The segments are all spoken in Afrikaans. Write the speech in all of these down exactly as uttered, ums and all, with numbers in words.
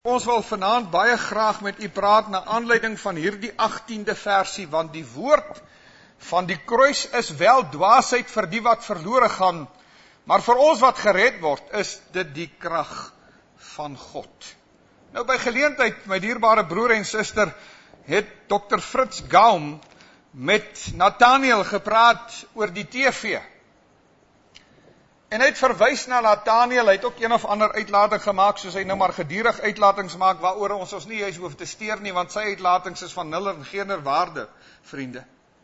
Ons wil vanaand baie graag met u praat na aanleiding van hierdie agtiende versie, want die woord van die kruis is wel dwaasheid vir die wat verlore gaan, maar vir ons wat gered word, is dit die krag van God. Nou by geleentheid, my dierbare broer en suster, het dokter Fritz Gaum met Nathaniel gepraat oor die T V. En hy het verwys na Nathaniel, hy het ook een of ander uitlating gemaak, soos hy nou maar gedurig uitlatings maak, waaroor ons ons nie juist hoef te steur nie, want sy uitlatings is van nul en geen waarde, vriende.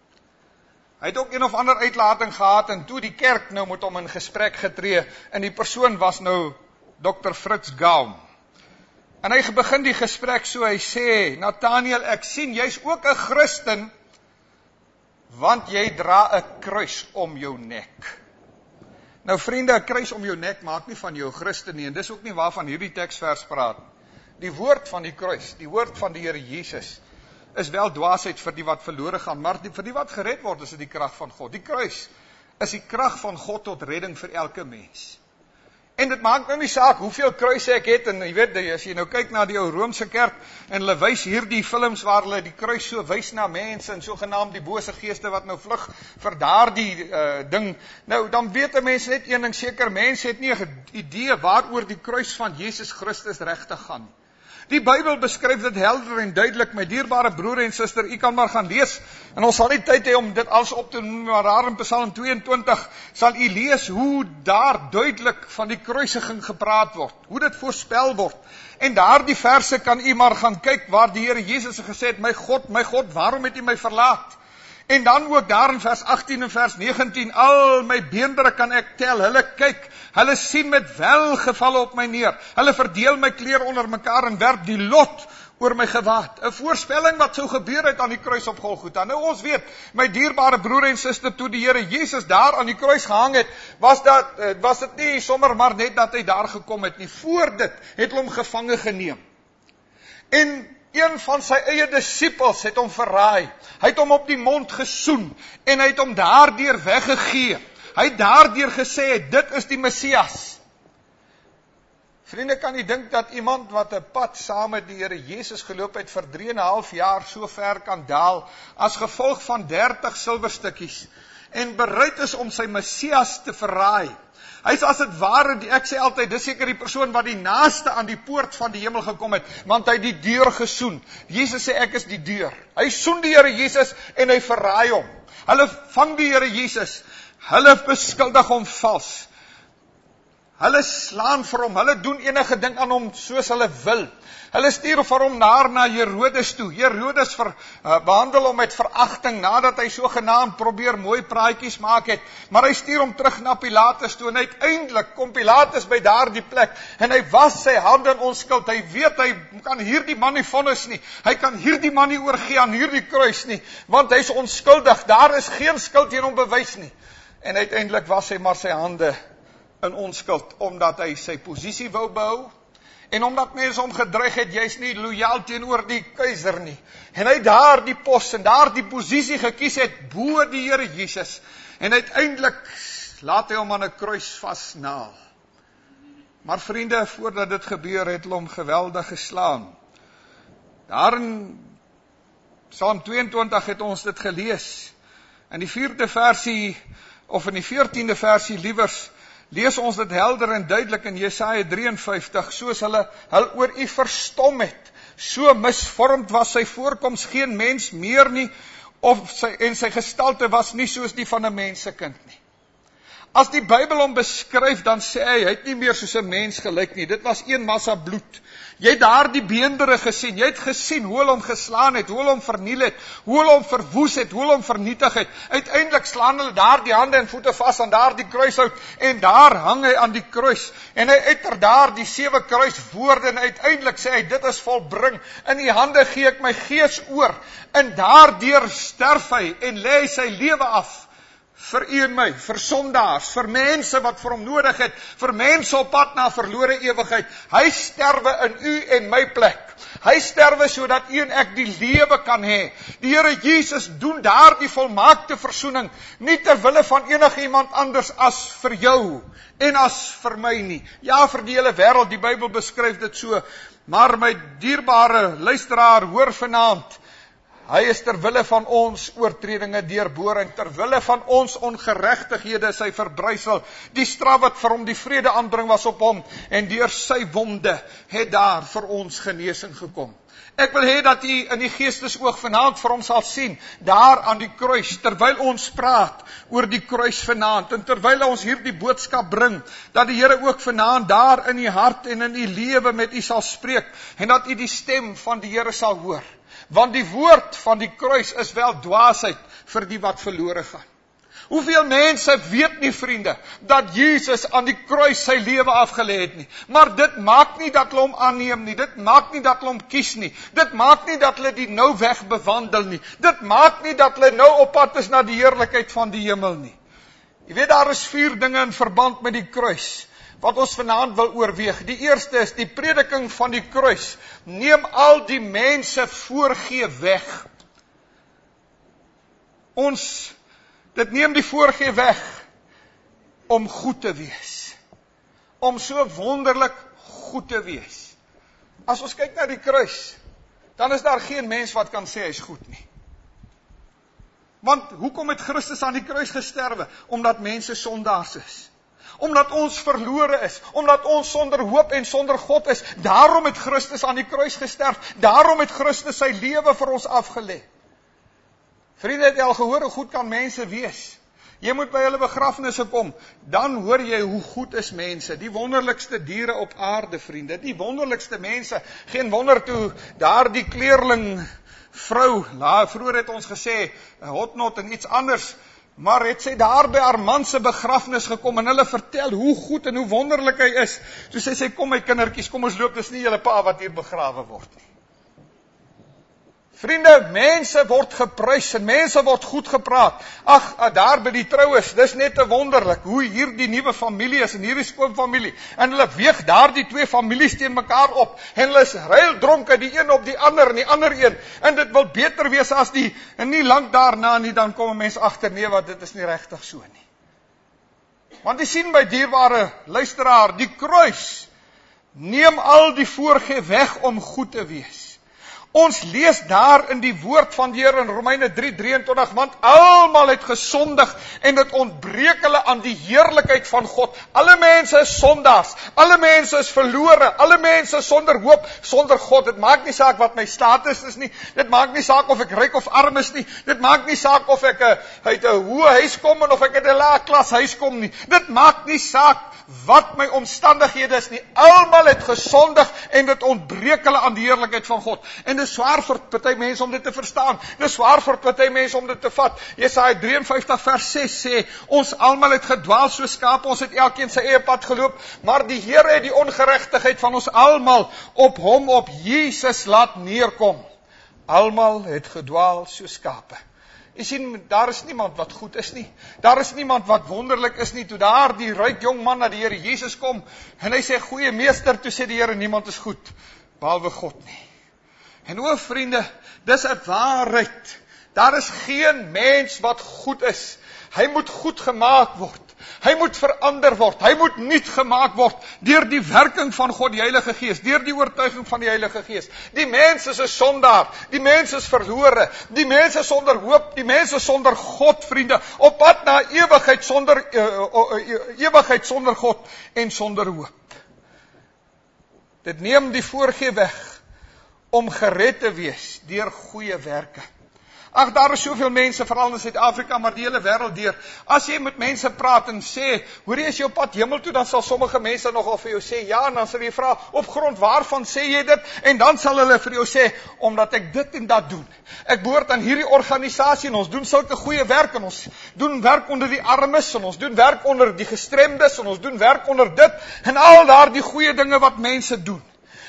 Hy het ook een of ander uitlating gehad, en toe die kerk nou met hom in gesprek getree, en die persoon was nou dokter Fritz Gaum. En hy begin die gesprek so, hy sê, Nathaniel, ek sien, jy's ook 'n Christen, want jy dra 'n kruis om jou nek. Nou vriende, 'n kruis om jou nek maak nie van jou Christen nie, en dis ook nie waarvan hierdie teksvers praat. Die woord van die kruis, die woord van die Here Jesus, is wel dwaasheid vir die wat verlore gaan, maar die, vir die wat gered word, is dit die krag van God. Die kruis is die krag van God tot redding vir elke mens. En dit maak nou nie saak hoeveel kruise ek het, en jy weet, as jy nou kyk na die ou Romeinse kerk, en hulle wys hierdie films waar hulle die kruis so wys na mense, en sogenaamd die bose geeste wat nou vlug vir daardie uh, ding, nou dan weet 'n mens net een ding seker, mense het nie 'n idee waaroor die kruis van Jesus Christus regtig gaan. Die Bybel beskryf dit helder en duidelik, my dierbare broer en suster, u kan maar gaan lees, en ons sal nie tyd hê om dit alles op te noem, maar daar in Psalm tweeëntwintig sal u lees hoe daar duidelik van die kruisiging gepraat word, hoe dit voorspel word, en daardie verse kan u maar gaan kyk, waar die Here Jesus gesê het, my God, my God, waarom het u my verlaat? En dan ook daar in vers agttien en vers negentien, al my beendere kan ek tel, hulle kyk, hulle sien met welgevalle op my neer, hulle verdeel my klere onder mekaar en werp die lot oor my gewaad. 'n Voorspelling wat sou gebeur het aan die kruis op Golgotha. Nou ons weet, my dierbare broer en suster, toe die Here Jesus daar aan die kruis gehang het, was dat was dit nie sommer maar net dat hy daar gekom het nie. Voor dit het hulle hom gevange geneem. En een van sy eie disippels het hom verraai. Hy het hom op die mond gesoen en hy het hom daardeur weggegee. Hy het daardeur gesê, dit is die Messias. Vriende, kan jy dink dat iemand wat 'n pad saam met die Here Jesus geloop het vir drie en 'n half jaar so ver kan daal, as gevolg van dertig silwerstukkies, en bereid is om sy Messias te verraai? Hy is as het ware, die, ek sê altyd, dis seker die persoon wat die naaste aan die poort van die hemel gekom het, want hy het die deur gesoen. Jesus sê, ek is die deur. Hy soen die Here Jesus en hy verraai hom. Hulle vang die Here Jesus, hulle beskuldig hom vals. Hulle slaan vir hom, hulle doen enige ding aan hom soos hulle wil. Hulle stuur vir hom naar na Herodes toe. Herodes ver, uh, behandel hom met veragting, nadat hy sogenaamd probeer mooi praatjies maak het, maar hy stuur hom terug na Pilatus toe, en uiteindelik kom Pilatus by daardie plek, en hy was sy hande in onskuld. Hy weet, hy kan hierdie man nie vonnis nie, hy kan hierdie man nie oorgee aan hierdie kruis nie, want hy is onskuldig, daar is geen skuld teen hom bewys nie. En uiteindelik was hy maar sy hande in onskuld, omdat hy sy posisie wou behou, en omdat mense hom gedreig het, jy is nie loyaal teenoor die keiser nie, en hy daar die pos en daar die posisie gekies het, bo die Here Jesus, en uiteindelik laat hy hom aan 'n kruis vasnaal. Maar vriende, voordat dit gebeur, het hulle hom geweldig geslaan. Daar in Psalm tweeëntwintig het ons dit gelees, in die vierde versie, of in die veertiende versie liewers, lees ons dit helder en duidelik in Jesaja drie en vyftig, soos hulle, hulle oor u verstom het, so misvormd was sy voorkoms, geen mens meer nie, of sy, en sy gestalte was nie soos die van 'n mensekind nie. As die Bybel hom beskryf, dan sê hy, hy het nie meer soos 'n mens gelyk nie, dit was een massa bloed. Jy het daar die beendere gesien, jy het gesien hoe hulle hom geslaan het, hoe hulle hom verniel het, hoe hulle hom verwoes het, hoe hulle hom vernietig het. Uiteindelik slaan hulle daar die hande en voete vas aan daar die kruishout, en daar hang hy aan die kruis, en hy uiter daar die sewe kruiswoorde, en uiteindelik sê hy, dit is volbring, in die hande gee ek my gees oor, en daardeur sterf hy, en lê hy sy lewe af, vir u en my, vir sondaars, vir mense wat vir hom nodig het, vir mense op pad na verlore ewigheid. Hy sterwe in u en my plek. Hy sterwe sodat u en ek die lewe kan hê. Die Here Jesus doen daar die volmaakte versoening, nie ter wille van enige iemand anders as vir jou en as vir my nie. Ja, vir die hele wêreld, die Bybel beskryf dit so, maar my dierbare luisteraar, hoor vanaand, hy is ter wille van ons oortredinge deurboring, ter wille van ons ongeregtighede is hy verbrysel. Die straf wat vir hom die vrede aanbring was op hom, en deur sy wonde het daar vir ons genesing gekom. Ek wil hê dat u in die geestesoog vanaand vir hom sal sien, daar aan die kruis, terwyl ons praat oor die kruis vanaand, en terwyl ons hierdie boodskap bring, dat die Here ook vanaand daar in u hart en in u lewe met u sal spreek, en dat u die stem van die Here sal hoor. Want die woord van die kruis is wel dwaasheid vir die wat verlore gaan. Hoeveel mense weet nie, vriende, dat Jesus aan die kruis sy lewe afgelê het nie. Maar dit maak nie dat hulle hom aanneem nie. Dit maak nie dat hulle hom kies nie. Dit maak nie dat hulle die nou weg bewandel nie. Dit maak nie dat hulle nou op pad is na die heerlikheid van die hemel nie. Jy weet, daar is vier dinge in verband met die kruis wat ons vanaand wil oorweeg. Die eerste is die prediking van die kruis. Neem al die mense voorgee weg. Ons, dit neem die voorgee weg om goed te wees. Om so wonderlik goed te wees. As ons kyk na die kruis, dan is daar geen mens wat kan sê hy is goed nie. Want hoekom het Christus aan die kruis gesterwe? Omdat mense sondaars is. Omdat ons verlore is, omdat ons sonder hoop en sonder God is. Daarom het Christus aan die kruis gesterf. Daarom het Christus sy lewe vir ons afgelê. Vriende, het jy al gehoor hoe goed kan mense wees? Jy moet by hulle begrafnisse kom, dan hoor jy hoe goed is mense. Die wonderlikste diere op aarde, vriende. Die wonderlikste mense. Geen wonder toe daar die kleerling vrou, nou, vroeger het ons gesê, hotnot en iets anders, maar het sy daar by haar man se begrafnis gekom en hulle vertel hoe goed en hoe wonderlik hy is. So sê sy, kom my kindertjies, kom ons loop, dis nie julle pa wat hier begrawe word nie. Vriende, mense word geprys en mense word goed gepraat. Ag, daar by die troues, dis net te wonderlik hoe hier die nuwe familie is en hier is skoonfamilie. En hulle weeg daar die twee families teen mekaar op en hulle is ruildronke, die een op die ander en die ander een. En dit wil beter wees as die, en nie lank daarna nie, dan kom 'n mens agter, nee, wat dit is nie regtig so nie. Want jy sien, my dierbare luisteraar, die kruis neem al die voorgee weg om goed te wees. Ons lees daar in die woord van die Here in Romeine drie drieëntwintig, want almal het gesondig en dit ontbreek hulle aan die heerlikheid van God. Alle mense is sondaars, alle mense is verlore, alle mense is sonder hoop, sonder God. Dit maak nie saak wat my status is nie, dit maak nie saak of ek ryk of arm is nie, dit maak nie saak of ek uit 'n hoë huis kom en of ek uit 'n lae klas huis kom nie. Dit maak nie saak wat my omstandighede is nie. Almal het gesondig en dit ontbreek hulle aan die heerlikheid van God. En dit is swaar vir party mense om dit te verstaan. Dit is swaar vir party mense om dit te vat. Jesaja drieënvyftig vers ses sê, ons almal het gedwaal soos skape, ons het elkeen sy eie pad geloop, maar die Here het die ongeregtigheid van ons almal op hom, op Jesus laat neerkom. Almal het gedwaal soos skape. Jy sien, daar is niemand wat goed is nie. Daar is niemand wat wonderlik is nie. Toe daar die ryk jong man na die Here Jesus kom, en hy sê, goeie meester, toe sê die Here, niemand is goed, behalwe God nie. En o, vriende, dis 'n waarheid. Daar is geen mens wat goed is. Hy moet goed gemaak word. Hy moet verander word. Hy moet nuut gemaak word deur die werking van God die Heilige Gees, deur die oortuiging van die Heilige Gees. Die mens is 'n sondaar, die mens is verlore, die mens is sonder hoop, die mens is sonder God, vriende, op pad na ewigheid sonder uh, uh, ewigheid sonder God en sonder hoop. Dit neem die voorgee weg om gered te wees deur goeie werke. Ag, daar is soveel mense, veral in Suid-Afrika, maar die hele wêreld deur. As jy met mense praat en sê, hoor jy, as jy op pad hemel toe, dan sal sommige mense nogal vir jou sê, ja, en dan sal jy vra, op grond waarvan sê jy dit? En dan sal hulle vir jou sê, omdat ek dit en dat doen. Ek behoort aan hierdie organisasie en ons doen sulke goeie werk en ons doen werk onder die armes en ons doen werk onder die gestremdes en ons doen werk onder dit en al daar die goeie dinge wat mense doen.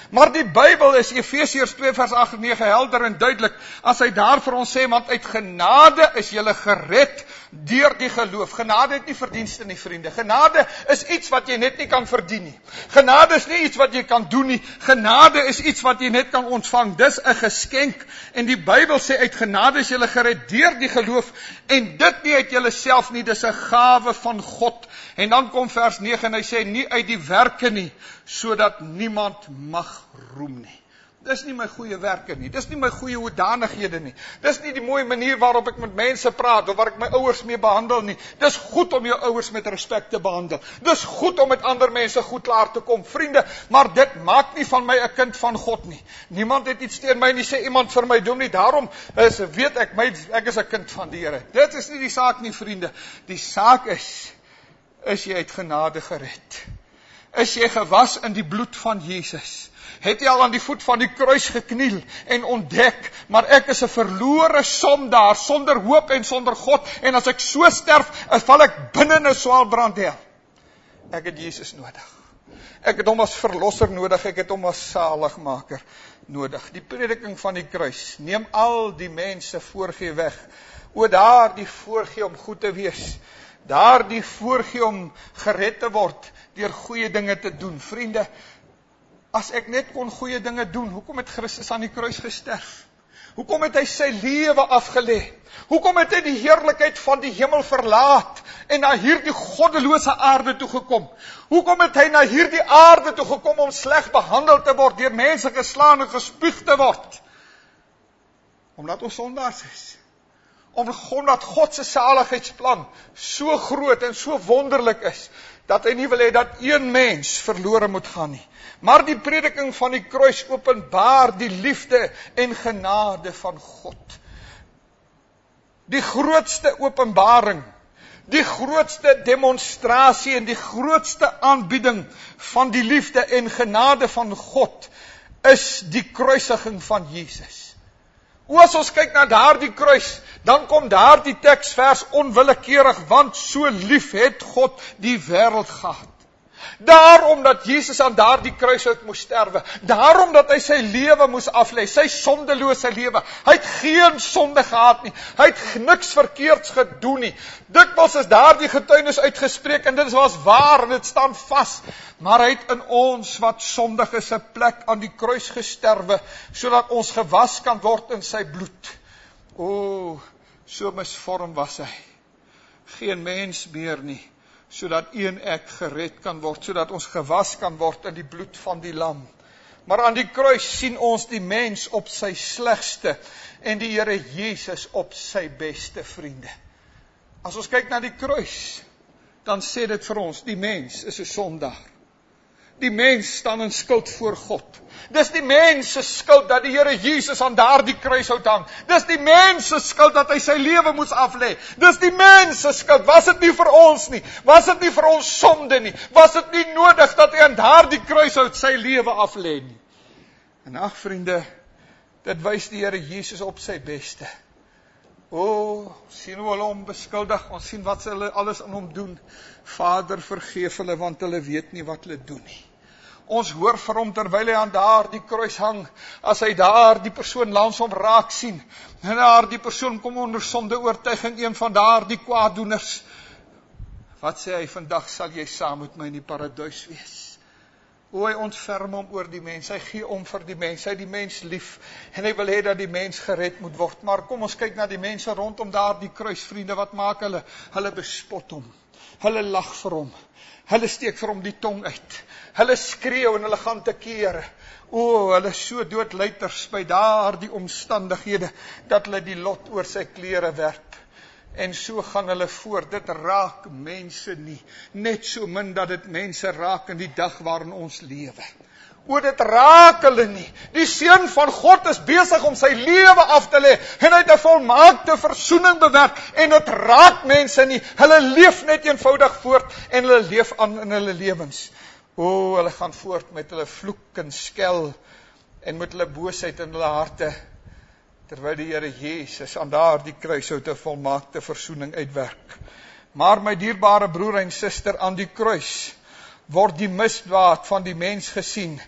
Maar die Bybel is Efesiërs twee vers agt en nege helder en duidelik, as hy daar vir ons sê, want uit genade is julle gered deur die geloof. Genade het nie verdienste nie, vriende. Genade is iets wat jy net nie kan verdien nie. Genade is nie iets wat jy kan doen nie. Genade is iets wat jy net kan ontvang. Dis 'n geskenk. En die Bybel sê, uit genade is julle gered deur die geloof, en dit nie uit julle self nie, dis 'n gawe van God. En dan kom vers nege en hy sê, nie uit die werke nie, sodat niemand mag roem nie. Dis nie my goeie werke nie, dis nie my goeie hoedanighede nie, dis nie die mooie manier waarop ek met mense praat, of waar ek my ouers mee behandel nie. Dis goed om jou ouers met respek te behandel, dis goed om met ander mense goed klaar te kom, vriende, maar dit maak nie van my 'n kind van God nie. Niemand het iets teen my nie, sê iemand vir my, doen nie, daarom is, weet ek, my, ek is 'n kind van die Here. Dit is nie die saak nie, vriende. Die saak is, is jy uit genade gered? Is jy gewas in die bloed van Jesus? Het jy al aan die voet van die kruis gekniel en ontdek, maar ek is 'n verlore sondaar, sonder hoop en sonder God, en as ek so sterf, val ek binne in 'n swaalbrandhel. Ek het Jesus nodig. Ek het hom as verlosser nodig, ek het hom as saligmaker nodig. Die prediking van die kruis, neem al die mense voorgee weg. O, daar die voorgee om goed te wees, daar die voorgee om gered te word, deur goeie dinge te doen. Vriende, as ek net kon goeie dinge doen, hoekom het Christus aan die kruis gesterf? Hoekom het hy sy lewe afgelê? Hoekom het hy die heerlikheid van die hemel verlaat en na hierdie goddelose aarde toe gekom? Hoekom het hy na hierdie aarde toe gekom om sleg behandel te word, deur mense geslaan en gespuug te word? Omdat ons sondaars is. Omdat God se saligheidsplan so groot en so wonderlik is, dat hy nie wil hê dat een mens verlore moet gaan nie. Maar die prediking van die kruis openbaar die liefde en genade van God. Die grootste openbaring, die grootste demonstrasie en die grootste aanbieding van die liefde en genade van God is die kruisiging van Jesus. O, as ons kyk na daardie kruis, dan kom daardie teksvers onwillekeurig, want so lief het God die wêreld gehad. Daarom dat Jesus aan daardie kruishout moes sterwe, daarom dat hy sy lewe moes aflê, sy sondelose lewe. Hy het geen sonde gehad nie, hy het niks verkeerds gedoen nie. Dikwels is daardie getuienis uitgespreek en dit was waar en dit staan vas. Maar hy het in ons wat sondig is 'n plek aan die kruis gesterwe, sodat ons gewas kan word in sy bloed. O, so misvorm was hy. Geen mens meer nie, sodat een ek gered kan word, sodat ons gewas kan word in die bloed van die lam. Maar aan die kruis sien ons die mens op sy slegste en die Here Jesus op sy beste, vriende. As ons kyk na die kruis, dan sê dit vir ons, die mens is 'n sondaar. Die mens staan in skuld voor God. Dis die mens se skuld dat die Here Jesus aan daardie kruishout hang. Dis die mens se skuld dat hy sy lewe moes aflê. Dis die mens se skuld. Was dit nie vir ons nie? Was dit nie vir ons sonde nie? Was dit nie nodig dat hy aan daardie kruishout sy lewe aflê nie? En ag vriende, dit wys die Here Jesus op sy beste. O, sien hoe hulle hom beskuldig, ons sien wat hulle alles aan hom doen. Vader, vergeef hulle, want hulle weet nie wat hulle doen nie. Ons hoor vir hom terwyl hy aan daar die kruis hang, as hy daar die persoon langs hom raak sien, en daar die persoon kom onder sonde oortuiging, een van daar die kwaaddoeners. Wat sê hy, vandag sal jy saam met my in die paradys wees. O, hy ontferm hom oor die mens, hy gee om vir die mens, hy die mens lief, en hy wil hê dat die mens gered moet word. Maar kom ons kyk na die mense rondom daar die kruis, vriende, wat maak hulle? Hulle bespot hom, hulle lag vir hom, hulle steek vir hom die tong uit, hulle skreeu en hulle gaan te kere. O, hulle so doodluiters by daar die omstandighede, dat hulle die lot oor sy klere werp. En so gaan hulle voort, dit raak mense nie, net so min dat dit mense raak in die dag waarin ons lewe. O, dit raak hulle nie. Die Seun van God is besig om sy lewe af te lê, en hy het 'n volmaakte versoening bewerk, en dit raak mense nie. Hulle leef net eenvoudig voort, en hulle leef aan in hulle lewens. O, hulle gaan voort met hulle vloek en skel, en met hulle boosheid in hulle harte, terwyl die Here Jesus aan daardie kruishout 'n volmaakte versoening uitwerk. Maar my dierbare broer en suster, aan die kruis word die misdaad van die mens gesien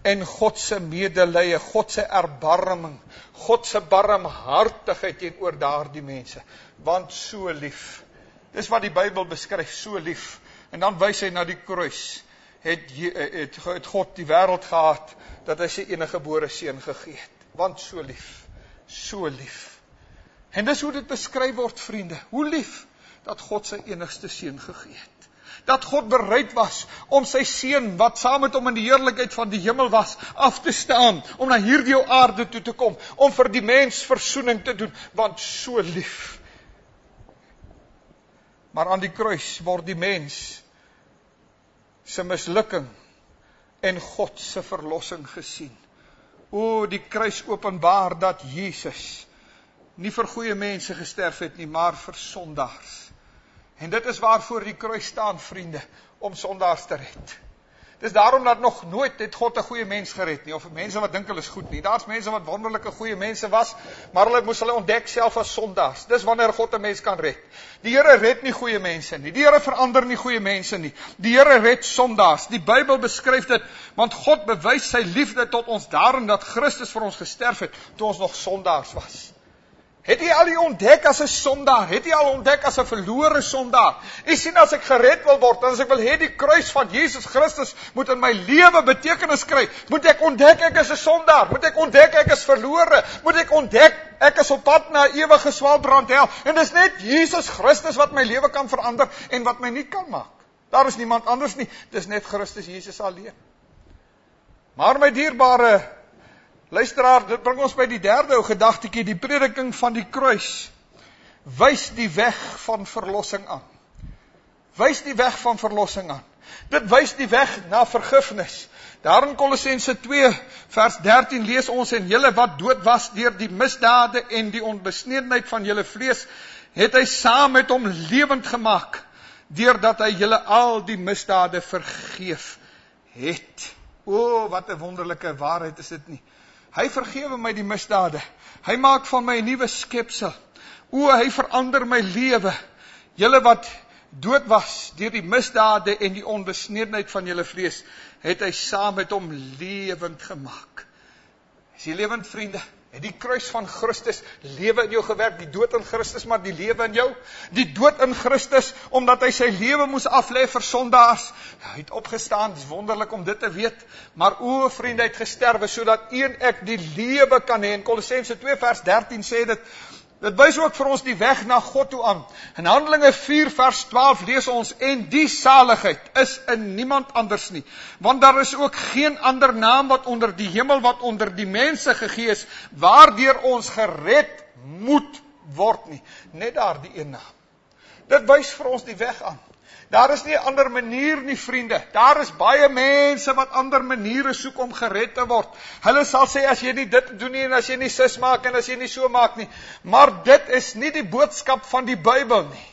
en God se medelee, God se erbarming, God se barmhartigheid teenoor daardie mense, want so lief. Dis wat die Bybel beskryf, so lief. En dan wys hy na die kruis, het, het, het God die wêreld gehad, dat hy sy enige gebore seun gegee het, want so lief, so lief. En dis hoe dit beskryf word, vriende, hoe lief, dat God sy enigste seun gegee het. Dat God bereid was om sy seun, wat saam met hom in die heerlikheid van die hemel was, af te staan, om na hierdie aarde toe te kom, om vir die mens versoening te doen, want so lief. Maar aan die kruis word die mens se mislukking en God se verlossing gesien. O, die kruis openbaar dat Jesus nie vir goeie mense gesterf het nie, maar vir sondaars. En dit is waarvoor die kruis staan, vriende, om sondaars te red. Dis daarom dat nog nooit het God 'n goeie mens gered nie, of mense wat dink hulle is goed nie. Daar's mense wat wonderlike goeie mense was, maar hulle moes hulle ontdek self as sondaars. Dis wanneer God 'n mens kan red. Die Here red nie goeie mense nie. Die Here verander nie goeie mense nie. Die Here red sondaars. Die Bybel beskryf dit, want God bewys sy liefde tot ons daarin dat Christus vir ons gesterf het toe ons nog sondaars was. Het jy al die ontdek as 'n sondaar? Het jy al ontdek as 'n verlore sondaar? Jy sien, as ek gered wil word, as ek wil hê die kruis van Jesus Christus moet in my lewe betekenis kry, moet ek ontdek ek is 'n sondaar, moet ek ontdek ek is verlore, moet ek ontdek ek is op pad na 'n ewige swaalbrand hel. En dis net Jesus Christus wat my lewe kan verander en wat my nie kan maak. Daar is niemand anders nie, dis net Christus Jesus alleen. Maar my dierbare luisteraar, dit bring ons by die derde ou gedagtetjie, die prediking van die kruis wys die weg van verlossing aan. Wys die weg van verlossing aan. Dit wys die weg na vergifnis. Daar in Kolossense twee vers dertien lees ons, en julle wat dood was deur die misdade en die onbesnedenheid van julle vlees, het hy saam met hom lewend gemaak, deurdat hy julle al die misdade vergeef het. O, wat 'n wonderlike waarheid is dit nie. Hy vergewe my die misdade. Hy maak van my 'n nuwe skepsel. O, hy verander my lewe. Julle wat dood was deur die misdade en die onbesnedenheid van julle vlees, het hy saam met hom lewend gemaak. Is jy lewend, vriende? Het die kruis van Christus lewe in jou gewerk, die dood in Christus, maar die lewe in jou? Die dood in Christus, omdat hy sy lewe moes aflê vir sondaars. Hy het opgestaan, het is wonderlik om dit te weet, maar o, vriende, hy het gesterwe, sodat een ek die lewe kan hê. En Kolossense twee vers dertien sê dit, dit wys ook vir ons die weg na God toe aan. In Handelinge vier vers twaalf lees ons, en die saligheid is in niemand anders nie, want daar is ook geen ander naam wat onder die hemel, wat onder die mense gegee is, waardeur ons gered moet word nie. Net daar die een naam. Dit wys vir ons die weg aan. Daar is nie 'n ander manier nie, vriende. Daar is baie mense wat ander maniere soek om gered te word. Hulle sal sê, as jy nie dit doen nie, en as jy nie sis maak, en as jy nie so maak nie. Maar dit is nie die boodskap van die Bybel nie.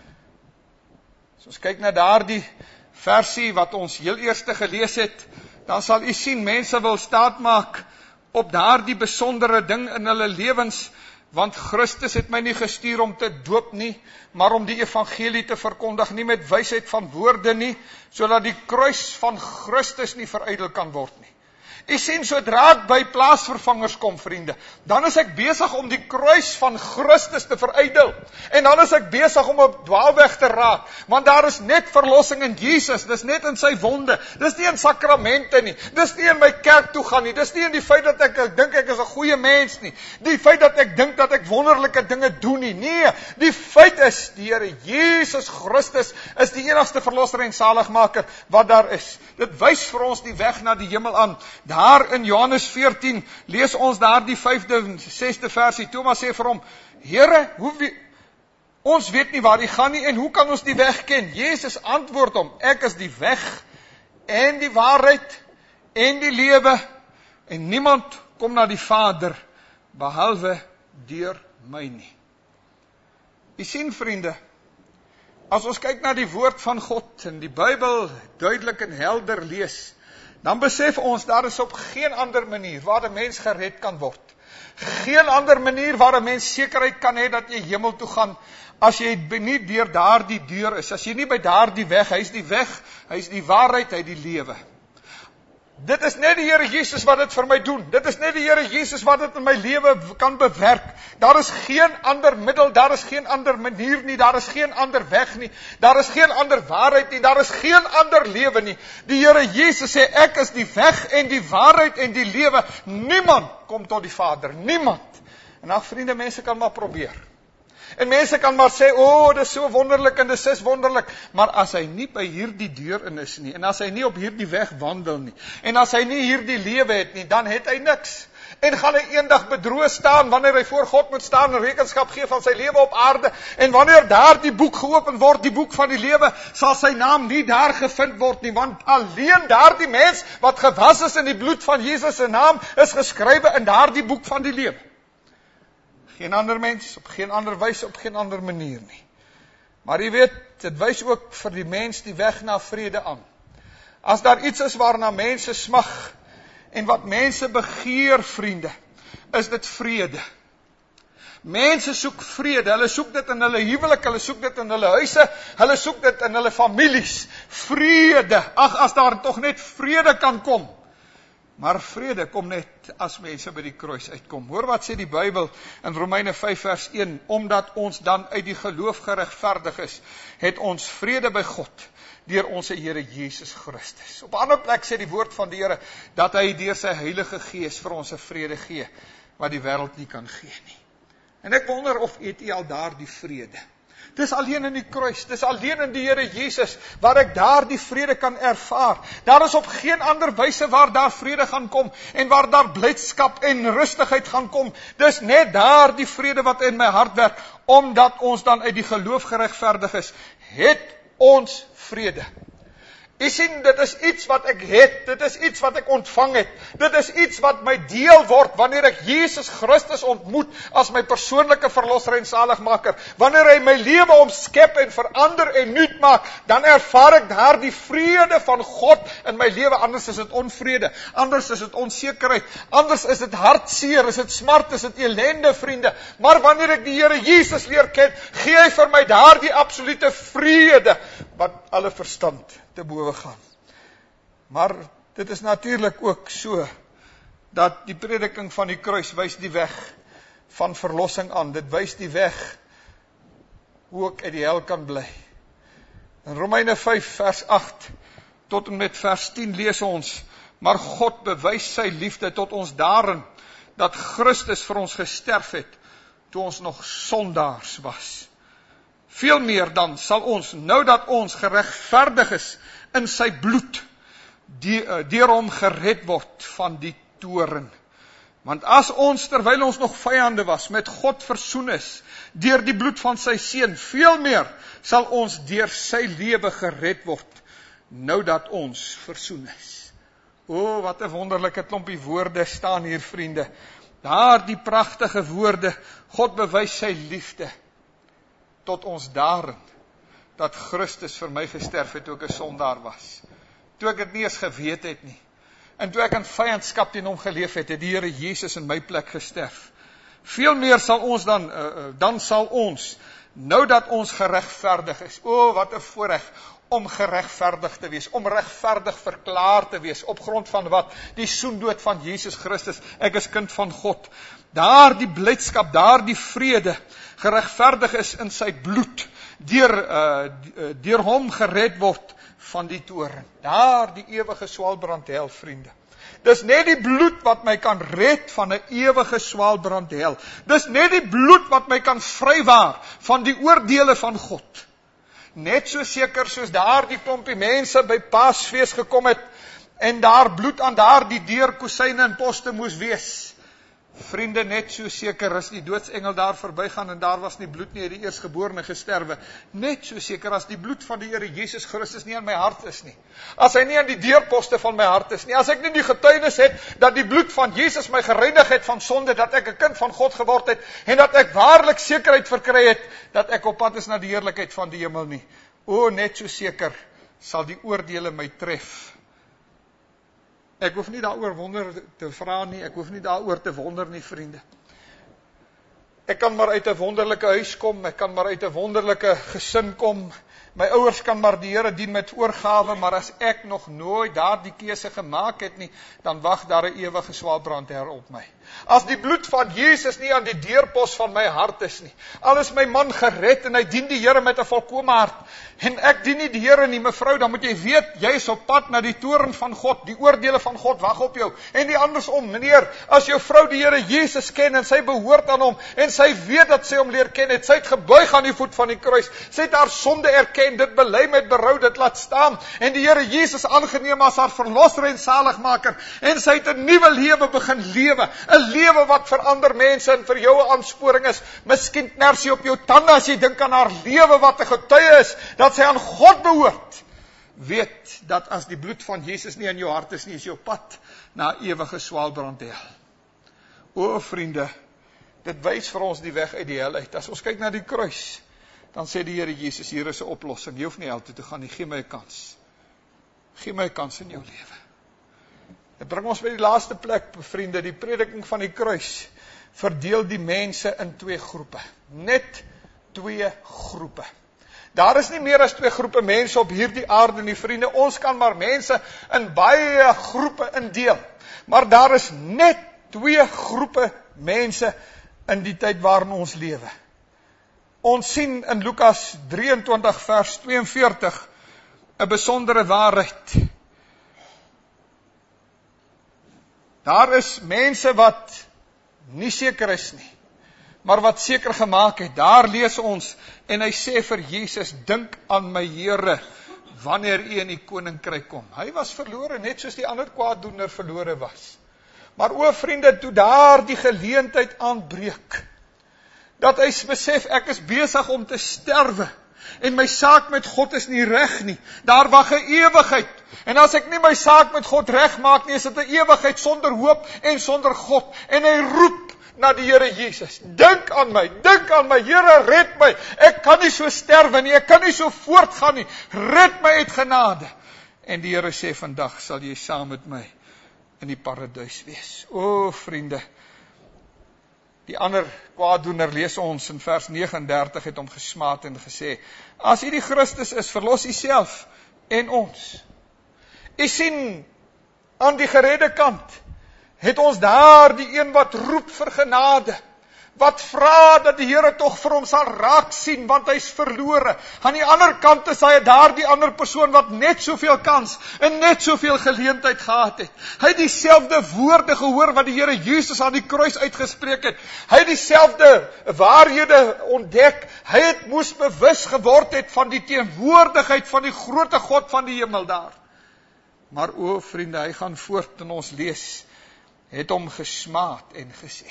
As ons kyk na daardie versie wat ons heel eerste gelees het, dan sal u sien, mense wil staat maak op daardie besondere ding in hulle lewens, want Christus het my nie gestuur om te doop nie, maar om die evangelie te verkondig, nie met wysheid van woorde nie, sodat die kruis van Christus nie verydel kan word nie. U sien, sodra ek by plaasvervangers kom, vriende, dan is ek besig om die kruis van Christus te verydel, en dan is ek besig om op dwaalweg te raak, want daar is net verlossing in Jesus, dis net in sy wonde, dis nie in sakramente nie, dis nie in my kerk toe gaan nie, dis nie in die feit dat ek, ek dink ek is 'n goeie mens nie, die feit dat ek dink dat ek wonderlike dinge doen nie, nee, die feit is, die Here Jesus Christus is die enigste verlosser en saligmaker wat daar is. Dit wys vir ons die weg na die hemel aan. Daar in Johannes veertien lees ons daar die vyfde, sesde versie. Thomas sê vir hom, Here, hoe we, ons weet nie waar hy gaan nie, en hoe kan ons die weg ken? Jesus antwoord hom, ek is die weg, en die waarheid, en die lewe, en niemand kom na die Vader, behalwe deur my nie. Jy sien, vriende, as ons kyk na die woord van God, en die Bybel duidelik en helder lees, dan besef ons, daar is op geen ander manier waar 'n mens gered kan word. Geen ander manier waar 'n mens sekerheid kan hê dat jy hemel toe gaan, as jy nie deur daardie deur is, as jy nie by daardie weg, hy is die weg, hy is die waarheid, hy is die lewe. Dit is net die Here Jesus wat dit vir my doen. Dit is net die Here Jesus wat dit in my lewe kan bewerk. Daar is geen ander middel, daar is geen ander manier nie, daar is geen ander weg nie, daar is geen ander waarheid nie, daar is geen ander lewe nie. Die Here Jesus sê, ek is die weg en die waarheid en die lewe. Niemand kom tot die Vader, niemand. En ag vriende, mense kan maar probeer. En mense kan maar sê, o, oh, dit is so wonderlik en dit is wonderlik, maar as hy nie by hierdie deur in is nie, en as hy nie op hierdie weg wandel nie, en as hy nie hierdie lewe het nie, dan het hy niks. En gaan hy eendag bedroog staan, wanneer hy voor God moet staan en rekenskap gee van sy lewe op aarde, en wanneer daar die boek geopen word, die boek van die lewe, sal sy naam nie daar gevind word nie, want alleen daar die mens, wat gewas is in die bloed van Jesus se naam, is geskrywe in daar die boek van die lewe. Geen ander mens, op geen ander wyse, op geen ander manier nie. Maar jy weet, dit wys ook vir die mens die weg na vrede aan. As daar iets is waarna mense smag, en wat mense begeer, vriende, is dit vrede. Mense soek vrede, hulle soek dit in hulle huwelik, hulle soek dit in hulle huise, hulle soek dit in hulle families. Vrede, ag, as daar tog net vrede kan kom. Maar vrede kom net as mense by die kruis uitkom. Hoor wat sê die Bybel in Romeine vyf vers een, omdat ons dan uit die geloof geregverdig is, het ons vrede by God, deur ons Here Jesus Christus. Op 'n ander plek sê die woord van die Here, dat hy deur sy Heilige Gees vir ons 'n vrede gee, wat die wêreld nie kan gee nie. En ek wonder of het u al daar die vrede. Dis alleen in die kruis, dis alleen in die Here Jesus, waar ek daar die vrede kan ervaar. Daar is op geen ander wyse waar daar vrede gaan kom, en waar daar blydskap en rustigheid gaan kom. Dis net daar die vrede wat in my hart werk, omdat ons dan uit die geloof geregverdig is, het ons vrede. U sien, dit is iets wat ek het, dit is iets wat ek ontvang het, dit is iets wat my deel word, wanneer ek Jesus Christus ontmoet, as my persoonlike verlosser en saligmaker, wanneer hy my lewe omskep en verander en nuut maak, dan ervaar ek daar die vrede van God in my lewe, anders is dit onvrede, anders is dit onsekerheid, anders is dit hartseer, is dit smart, is dit ellende, vriende, maar wanneer ek die Here Jesus leer ken, gee hy vir my daar die absolute vrede, wat alle verstand te bowe gaan. Maar dit is natuurlik ook so, dat die prediking van die kruis wys die weg van verlossing aan, dit wys die weg hoe ek uit die hel kan bly. In Romeine vyf vers agt tot en met vers tien lees ons, maar God bewys sy liefde tot ons daarin, dat Christus vir ons gesterf het, toe ons nog sondaars was. Veel meer dan sal ons, nou dat ons geregverdig is in sy bloed, deur hom gered word van die toorn. Want as ons, terwyl ons nog vyande was, met God versoen is, deur die bloed van sy seun, veel meer sal ons deur sy lewe gered word, nou dat ons versoen is. O, wat 'n wonderlike klompie woorde staan hier, vriende. Daar die pragtige woorde, God bewys sy liefde, tot ons daarin, dat Christus vir my gesterf het, toe ek 'n sondaar was. Toe ek dit nie eens geweet het nie. En toe ek in vyandskap teen hom geleef het, het die Here Jesus in my plek gesterf. Veel meer sal ons dan, uh, dan sal ons, nou dat ons geregverdig is, o, wat 'n voorreg, om geregverdig te wees, om regverdig verklaar te wees, op grond van wat? Die soendood van Jesus Christus, ek is kind van God. Daar die blydskap, daar die vrede, geregverdig is in sy bloed, deur, uh, deur hom gered word van die toorn. Daar die ewige swaalbrand hel, vriende. Dis net die bloed wat my kan red van 'n ewige swaalbrand hel. Dis net die bloed wat my kan vrywaar van die oordeele van God. Net so seker soos daar die klompie mense by Paasfees gekom het, en daar bloed aan daar die deurkosyne en poste moes wees. Vriende, net so seker as die doodsengel daar verbygaan en daar was nie bloed nie, het die eersgeborene gesterwe. Net so seker as die bloed van die Here Jesus Christus nie aan my hart is nie. As hy nie aan die deurposte van my hart is nie. As ek nie die getuienis het, dat die bloed van Jesus my gereinig het van sonde, dat ek 'n kind van God geword het, en dat ek waarlik sekerheid verkry het, dat ek op pad is na die heerlikheid van die hemel nie. O, net so seker sal die oordeele my tref. Ek hoef nie daaroor wonder te vra nie, ek hoef nie daaroor te wonder nie, vriende. Ek kan maar uit 'n wonderlike huis kom, ek kan maar uit 'n wonderlike gesin kom, My ouers kan maar die Here dien met oorgawe, maar as ek nog nooit daardie keuse gemaak het nie, dan wag daar 'n ewige swaarbrandhel op my. As die bloed van Jesus nie aan die deurpos van my hart is nie, al is my man gered en hy dien die Here met 'n volkome hart, en ek dien nie die Here nie, mevrou, dan moet jy weet, jy is op pad na die toorn van God, die oordeele van God wag op jou, en die andersom, meneer, as jou vrou die Here Jesus ken, en sy behoort aan hom, en sy weet dat sy hom leer ken het, sy het gebuig aan die voet van die kruis, sy het haar sonde erken, dit bely met berou, dit laat staan, en die Here Jesus aangeneem as haar verlosser en saligmaker, en sy het 'n nuwe lewe begin lewe, 'n lewe wat vir ander mense en vir jou 'n aansporing is, miskien knersie op jou tande as jy dink aan haar lewe wat 'n getuie is, dat sy aan God behoort. Weet dat as die bloed van Jesus nie in jou hart is nie, is jou pad na ewige swaalbrandhel. O vriende, dit wys vir ons die weg uit die hel uit. As ons kyk na die kruis, dan sê die Here Jesus, hier is 'n oplossing. Jy hoef nie hel toe te gaan nie, gee my 'n kans. Gee my 'n kans in jou lewe. Dit bring ons by die laaste plek, vriende, die prediking van die kruis verdeel die mense in twee groepe. Net twee groepe. Daar is nie meer as twee groepe mense op hierdie aarde nie, vriende. Ons kan maar mense in baie groepe indeel. Maar daar is net twee groepe mense in die tyd waarin ons lewe. Ons sien in Lukas drieëntwintig vers twee en veertig 'n besondere waarheid. Daar is mense wat nie seker is nie, maar wat seker gemaak het. Daar lees ons, en hy sê vir Jesus, dink aan my Here, wanneer u in die koninkryk kom. Hy was verlore, net soos die ander kwaaddoener verlore was. Maar o vriende, toe daar die geleentheid aanbreek, dat hy besef, ek is besig om te sterwe, en my saak met God is nie reg nie, daar wag 'n ewigheid, en as ek nie my saak met God reg maak nie, is dit 'n ewigheid sonder hoop en sonder God, en hy roep na die Here Jesus, dink aan my, dink aan my, Here, red my, ek kan nie so sterwe nie, ek kan nie so voortgaan nie, red my uit genade. En die Here sê, vandag sal jy saam met my in die paradys wees. O vriende, die ander kwaaddoener, lees ons in vers nege en dertig, het hom gesmaad en gesê, as u die Christus is, verlos u self en ons. U sien, aan die geredde kant, het ons daar die een wat roep vir genade, wat vra dat die Here tog vir hom sal raak sien, want hy is verlore. Aan die ander kant is hy daar die ander persoon wat net soveel kans en net soveel geleentheid gehad het. Hy het dieselfde woorde gehoor wat die Here Jesus aan die kruis uitgespreek het. Hy het dieselfde waarhede ontdek. Hy het moes bewus geword het van die teenwoordigheid van die grootte God van die hemel daar. Maar o vriende, hy gaan voort en ons lees, het hom gesmaad en gesê.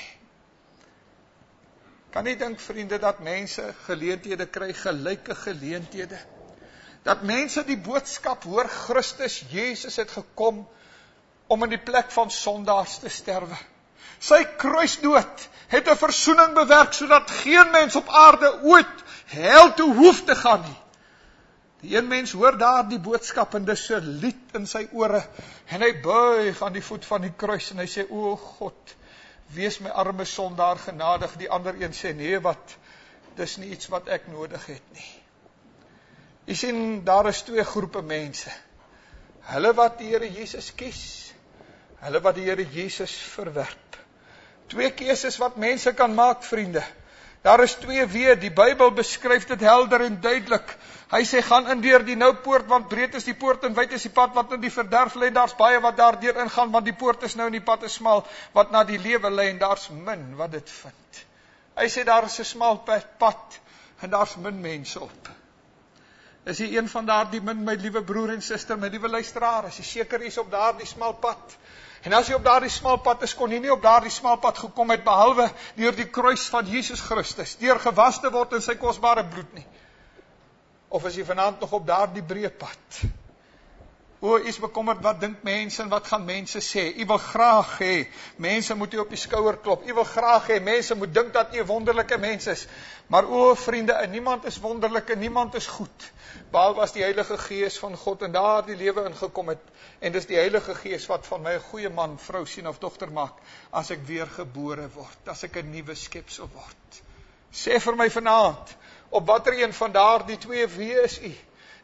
Kan nie dink, vriende, dat mense geleenthede kry, gelyke geleenthede. Dat mense die boodskap hoor, Christus Jesus het gekom om in die plek van sondaars te sterwe. Sy kruisdood het 'n versoening bewerk, sodat geen mens op aarde ooit hel toe hoef te gaan nie. Die een mens hoor daar die boodskap en dis 'n lied in sy ore, en hy buig aan die voet van die kruis en hy sê, o God, wees my arme sondaar genadig. Die ander een sê, nee wat, dis nie iets wat ek nodig het nie. Jy sien, daar is twee groepe mense. Hulle wat die Here Jesus kies, hulle wat die Here Jesus verwerp. Twee keuses wat mense kan maak, vriende. Daar is twee weë, die Bybel beskryf dit helder en duidelik. Hy sê, gaan in deur die nou poort, want breed is die poort en wyd is die pad wat in die verderf lê, daar's baie wat daardeur ingaan, want die poort is nou en die pad is smal, wat na die lewe lê, en daar's min wat dit vind. Hy sê, daar is 'n smal pad, en daar's min mense op. Is jy een van daardie min, my liewe broer en suster, my liewe luisteraar, as jy seker is op daardie smal pad, en as jy op daardie smal pad is, kon jy nie op daardie smal pad gekom het, behalwe deur die kruis van Jesus Christus, deur gewas te word in sy kosbare bloed nie. Of is jy vanaand nog op daardie breë pad? O, u is bekommerd, wat dink mense en wat gaan mense sê? U wil graag hê, mense moet u op die skouer klop. U wil graag hê, mense moet dink dat u 'n wonderlike mens is. Maar o, vriende, niemand is wonderlik en niemand is goed, behalwe as die Heilige Gees van God in daardie lewe ingekom het. En dis die Heilige Gees wat van my 'n goeie man, vrou, sien of dogter maak, as ek weer gebore word, as ek 'n nuwe skepsel word. Sê vir my vanaand, op watter een van daardie twee weë is u?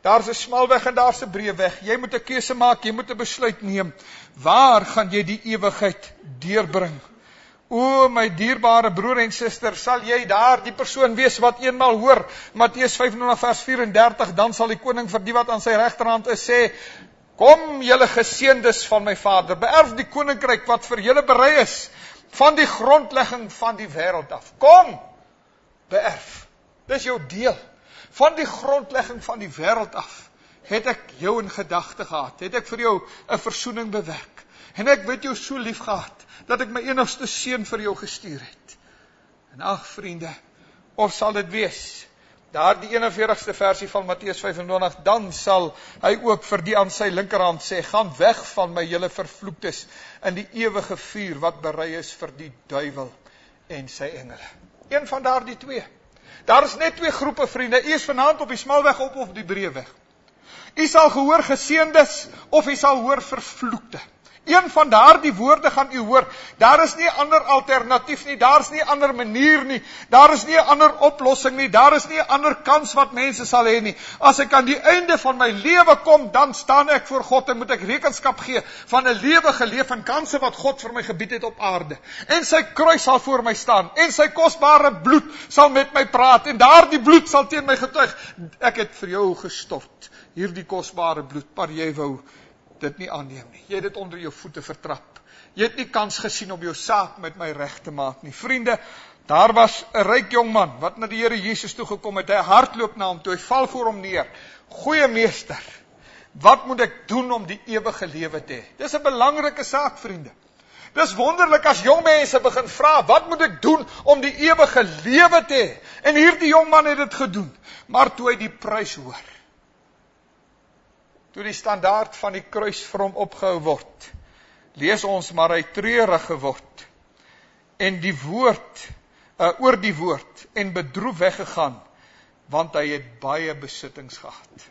Daar's 'n smal weg en daar's 'n breë weg. Jy moet 'n keuse maak, jy moet 'n besluit neem. Waar gaan jy die ewigheid deurbring? O my dierbare broer en suster, sal jy daar die persoon wees wat eenmaal hoor, Matteus vyf en twintig vers vyf en dertig, dan sal die koning vir die wat aan sy regterhand is sê, kom julle geseëndes van my Vader, beerf die koninkryk wat vir julle berei is, van die grondlegging van die wêreld af. Kom, beerf. Dis jou deel. Van die grondlegging van die wêreld af, het ek jou in gedagte gehad, het ek vir jou 'n versoening bewerk, en ek het jou so lief gehad, dat ek my enigste seun vir jou gestuur het. En ag vriende, of sal dit wees, daar die eenenveertigste versie van Matteus vyf en twintig, dan sal hy ook vir die aan sy linkerhand sê, gaan weg van my julle vervloektes, in die ewige vuur wat berei is vir die duiwel en sy engele. Een van daar die twee. Daar is net twee groepe vriende, u is vanaand op die smalweg op of die breë weg. U sal gehoor geseëndes, of u sal hoor vervloekte. Een van daar die woorde gaan u hoor, daar is nie 'n ander alternatief nie, daar is nie 'n ander manier nie, daar is nie 'n ander oplossing nie, daar is nie 'n ander kans wat mense sal hê nie. As ek aan die einde van my lewe kom, dan staan ek voor God en moet ek rekenskap gee van 'n lewe geleef en kanse wat God vir my gebied het op aarde. En sy kruis sal voor my staan, en sy kosbare bloed sal met my praat, en daardie bloed sal teen my getuig, ek het vir jou gestort, hierdie kosbare bloed, maar jy wou dit nie aanneem nie. Jy het dit onder jou voete vertrap. Jy het nie kans gesien om jou saak met my reg te maak nie. Vriende, daar was 'n ryk jong man wat na die Here Jesus toe gekom het. Hy hardloop na hom toe, hy val voor hom neer. Goeie meester, wat moet ek doen om die ewige lewe te hê? Dis 'n belangrike saak, vriende. Dis wonderlik as jong mense begin vra, wat moet ek doen om die ewige lewe te hê? En hierdie jong man het dit gedoen. Maar toe hy die prys hoor, toe die standaard van die kruis vir hom opgehou word, lees ons maar hy treurig geword, en die woord, uh, oor die woord, en bedroef weggegaan, want hy het baie besittings gehad.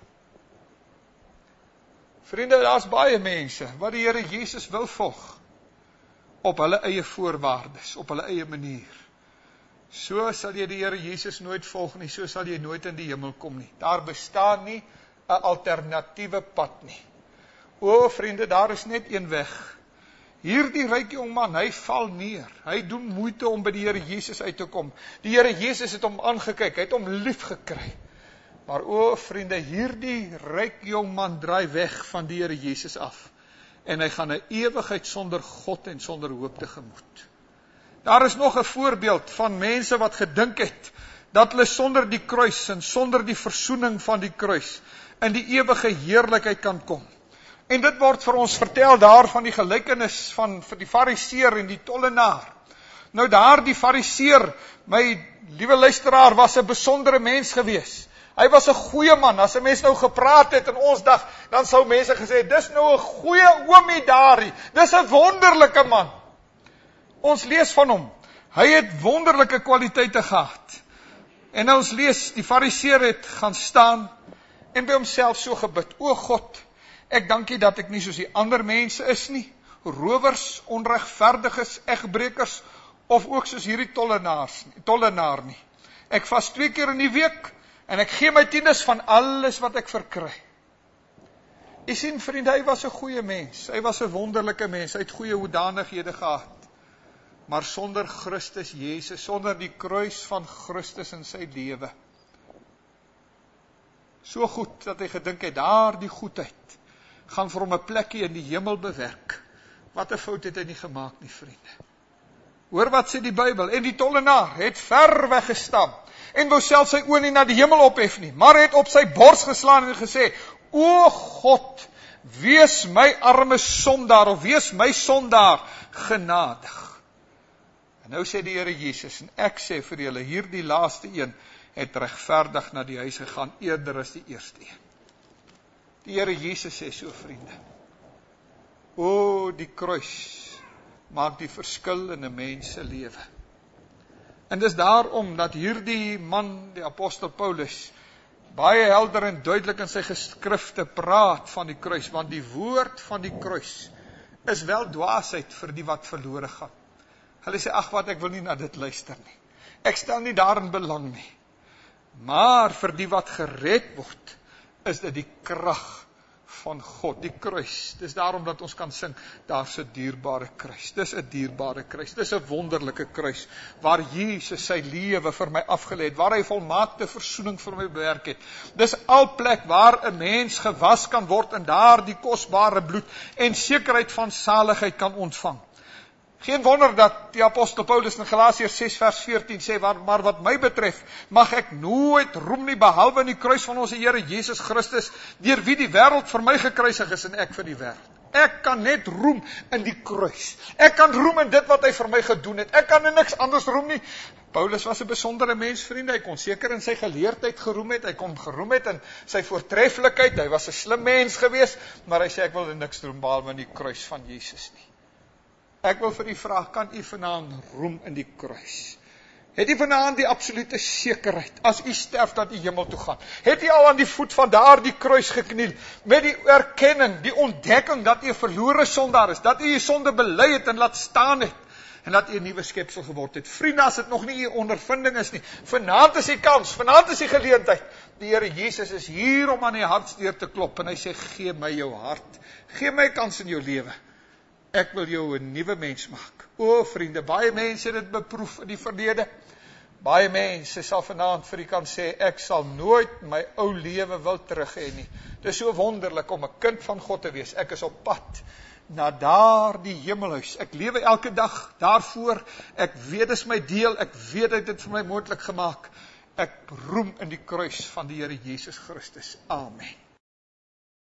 Vriende, daar's baie mense, wat die Here Jesus wil volg, op hulle eie voorwaardes, op hulle eie manier. So sal jy die Here Jesus nooit volg nie, so sal jy nooit in die hemel kom nie. Daar bestaan nie 'n alternatiewe pad nie. O vriende, daar is net een weg. Hierdie ryk jong man, hy val neer. Hy doen moeite om by die Here Jesus uit te kom. Die Here Jesus het hom aangekyk, hy het hom lief gekry. Maar o vriende, hierdie ryk jong man draai weg van die Here Jesus af. En hy gaan 'n ewigheid sonder God en sonder hoop tegemoet. Daar is nog 'n voorbeeld van mense wat gedink het dat hulle sonder die kruis en sonder die versoening van die kruis in die ewige heerlikheid kan kom. En dit word vir ons vertel daar van die gelykenis van vir die fariseer en die tollenaar. Nou daar die fariseer, my liewe luisteraar, was 'n besondere mens gewees. Hy was 'n goeie man. As 'n mens nou gepraat het in ons dag, dan sou mense gesê, dis nou 'n goeie oomie daarie. Dis 'n wonderlike man. Ons lees van hom. Hy het wonderlike kwaliteite gehad. En ons lees, die fariseer het gaan staan en by homself so gebid, o God, ek dank U dat ek nie soos die ander mense is nie, rowers, onregverdiges, egbrekers, of ook soos hierdie tollenaars, tollenaar nie. Ek vas twee keer in die week, en ek gee my tiendes van alles wat ek verkry. U sien vriende, hy was 'n goeie mens, hy was 'n wonderlike mens, hy het goeie hoedanighede gehad, maar sonder Christus Jesus, sonder die kruis van Christus in sy lewe, so goed, dat hy gedink het, daar die goedheid, gaan vir hom 'n plekkie in die hemel bewerk. Wat 'n fout het hy nie gemaak nie, vriende. Hoor wat sê die Bybel, en die tollenaar het ver weggestam, en wou self sy oë nie na die hemel ophef nie, maar het op sy bors geslaan en gesê, o God, wees my arme sondaar, of wees my sondaar genadig. En nou sê die Here Jesus, en ek sê vir julle, hierdie laaste een, het regverdig na die huis gegaan, eerder as die eerste een. Die Here Jesus sê so, vriende, o, die kruis maak die verskil in 'n mens se lewe. En dis daarom dat hierdie man, die apostel Paulus, baie helder en duidelik in sy geskrifte praat van die kruis, want die woord van die kruis is wel dwaasheid vir die wat verlore gaan. Hulle sê, ag wat, ek wil nie na dit luister nie. Ek stel nie daarin belang nie. Maar vir die wat gered word, is dit die krag van God, die kruis. Dis daarom dat ons kan sing, daar's 'n dierbare kruis. Dis 'n dierbare kruis. Dis 'n wonderlike kruis waar Jesus sy lewe vir my afgelê het, waar hy volmaakte versoening vir my bewerk het. Dis al plek waar 'n mens gewas kan word in daardie kosbare bloed en sekerheid van saligheid kan ontvang. Geen wonder dat die apostel Paulus in Galasiërs ses vers veertien sê, maar, maar wat my betref, mag ek nooit roem nie, behalwe in die kruis van ons Here Jesus Christus, deur wie die wêreld vir my gekruisig is en ek vir die wêreld. Ek kan net roem in die kruis. Ek kan roem in dit wat hy vir my gedoen het. Ek kan in niks anders roem nie. Paulus was 'n besondere mens, vriende. Hy kon seker in sy geleerdheid geroem het. Hy kon geroem het in sy voortreffelikheid. Hy was 'n slim mens geweest, maar hy sê ek wil in niks roem behalwe in die kruis van Jesus nie. Ek wil vir u vra, kan u vanaand roem in die kruis? Het u vanaand die absolute sekerheid, as u sterf, dat u hemel toe gaan? Het u al aan die voet van daardie kruis gekniel, met die erkenning, die ontdekking, dat u 'n verlore sondaar is, dat u u sonde bely het en laat staan het, en dat u 'n nuwe skepsel geword het? Vriende, as dit nog nie u ondervinding is nie, vanaand is die kans, vanaand is die geleentheid. Die Here Jesus is hier om aan die hartsdeur te klop, en hy sê, gee my jou hart, gee my 'n kans in jou lewe. Ek wil jou 'n nuwe mens maak. O vriende, baie mense het dit beproef in die verlede. Baie mense sal vanaand vir u kan sê, ek sal nooit my ou lewe wil terug hê nie. Dit is so wonderlik om 'n kind van God te wees. Ek is op pad na daardie hemelhuis. Ek lewe elke dag daarvoor. Ek weet dit is my deel. Ek weet dit het dit vir my moontlik gemaak. Ek roem in die kruis van die Here Jesus Christus. Amen.